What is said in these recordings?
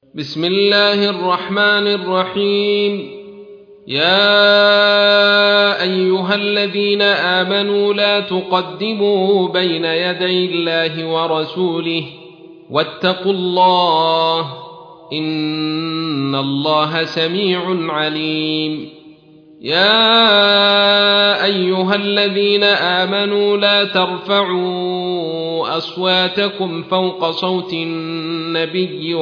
بسم الله الرحمن الرحيم. يا أيها الذين آمنوا لا تقدموا بين يدي الله ورسوله واتقوا الله إن الله سميع عليم. يا أيها الذين آمنوا لا ترفعوا أصواتكم فوق صوت النبي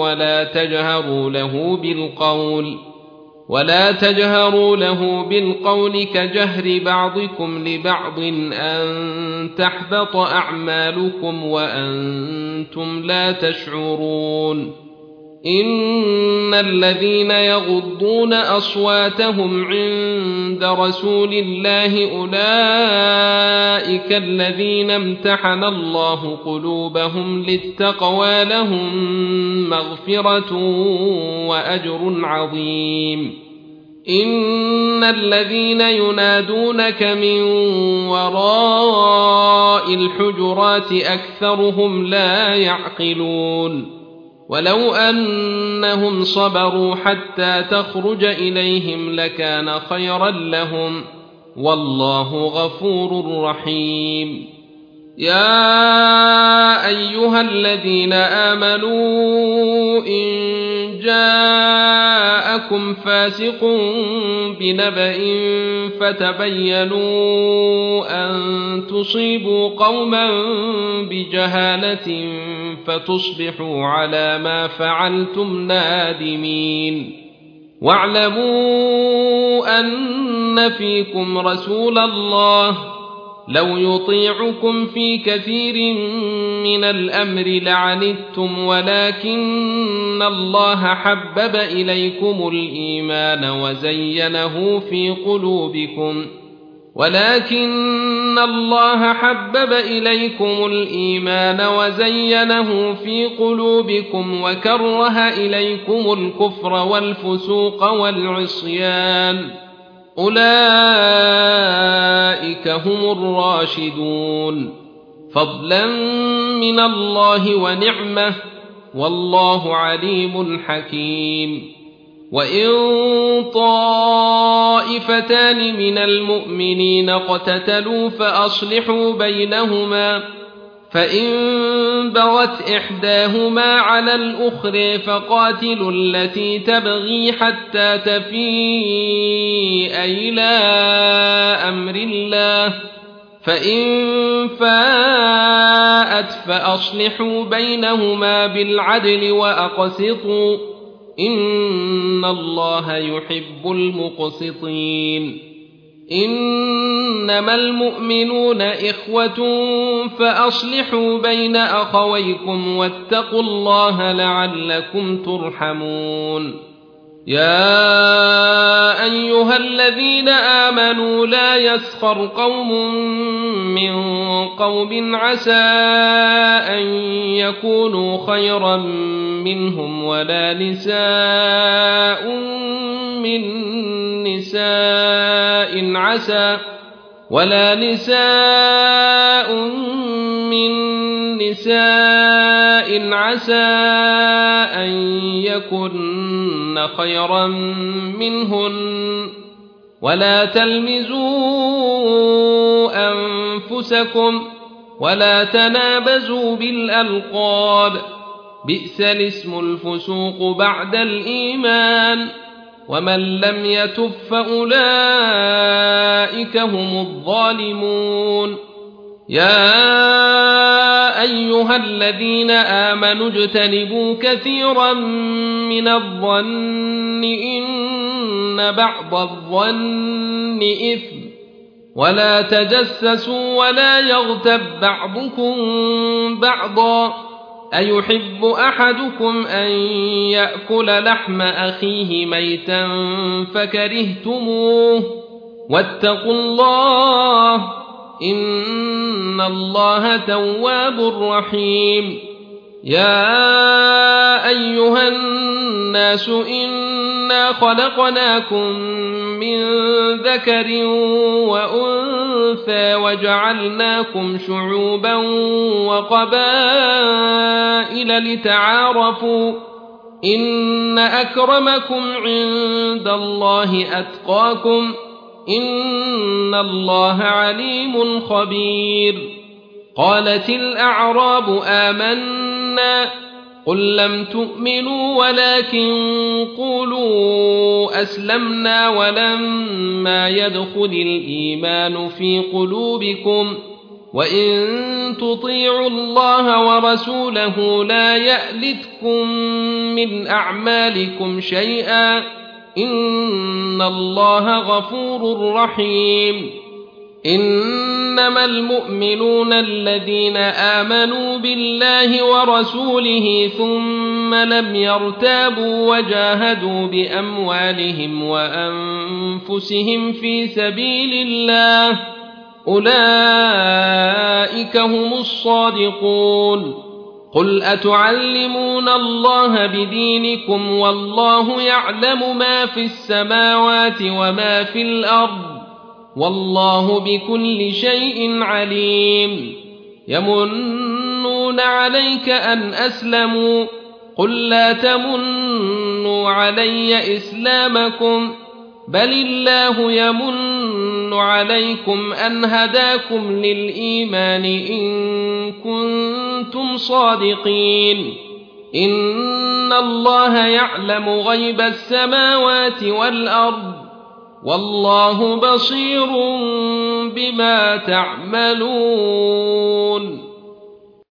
ولا تجهروا له بالقول كجهر بعضكم لبعض أن تحبط أعمالكم وأنتم لا تشعرون. إن الذين يغضون أصواتهم عند رسول الله أولئك الذين امتحن الله قلوبهم للتقوى لهم مغفرة وأجر عظيم. إن الذين ينادونك من وراء الحجرات أكثرهم لا يعقلون. ولو أنهم صبروا حتى تخرج إليهم لكان خيرا لهم والله غفور رحيم. يا أيها الذين آمنوا إن جاءكم فاسق بنبأ فتبينوا أن تصيبوا قوما بجهالة فتصبحوا على ما فعلتم نادمين. واعلموا أن فيكم رسول الله لو يطيعكم في كثير من الأمر لعنتم ولكن الله حبب إليكم الإيمان وزينه في قلوبكم وكره إليكم الكفر والفسوق والعصيان أولئك هم الراشدون فضلا من الله ونعمه والله عليم حكيم. وإن طائفتان من المؤمنين اقتتلوا فأصلحوا بينهما فإن بغت إحداهما على الأخرى فقاتلوا التي تبغي حتى تفيء إلى أمر الله فإن فاءت فأصلحوا بينهما بالعدل وأقسطوا إن الله يحب المقسطين. إنما المؤمنون إخوة فأصلحوا بين أخويكم واتقوا الله لعلكم ترحمون. يا أيها الذين آمنوا لا يسخر قوم من قوم عسى أن يكونوا خيرا منهم ولا نساء من نساء عسى أن يكن خيرا منهن ولا تلمزوا أنفسكم ولا تنابزوا بالألقاب بئس الاسم الفسوق بعد الإيمان ومن لم يتب فأولئك هم الظالمون. يا أيها الذين آمنوا اجتنبوا كثيرا من الظن إن بعض الظن إثم ولا تجسسوا ولا يغتب بعضكم بعضا أيحب أحدكم أن يأكل لحم أخيه ميتا فكرهتموه واتقوا الله إن الله تواب رحيم. يا أيها الناس إنا خلقناكم من ذكر وأنثى وجعلناكم شعوبا وقبائل لتعارفوا إن أكرمكم عند الله أتقاكم إن الله عليم خبير. قالت الأعراب آمنا قل لم تؤمنوا ولكن قولوا أسلمنا ولما يدخل الإيمان في قلوبكم وإن تطيعوا الله ورسوله لا يألتكم من أعمالكم شيئا إن الله غفور رحيم. إنما المؤمنون الذين آمنوا بالله ورسوله ثم لم يرتابوا وجاهدوا بأموالهم وأنفسهم في سبيل الله أولئك هم الصادقون. قل أتعلمون الله بدينكم والله يعلم ما في السماوات وما في الأرض والله بكل شيء عليم. يمنون عليك أن أسلموا قل لا تمنوا علي إسلامكم بل الله يمن عليكم أن هداكم للإيمان إن كنتم صادقين. إن الله يعلم غيب السماوات والأرض والله بصير بما تعملون.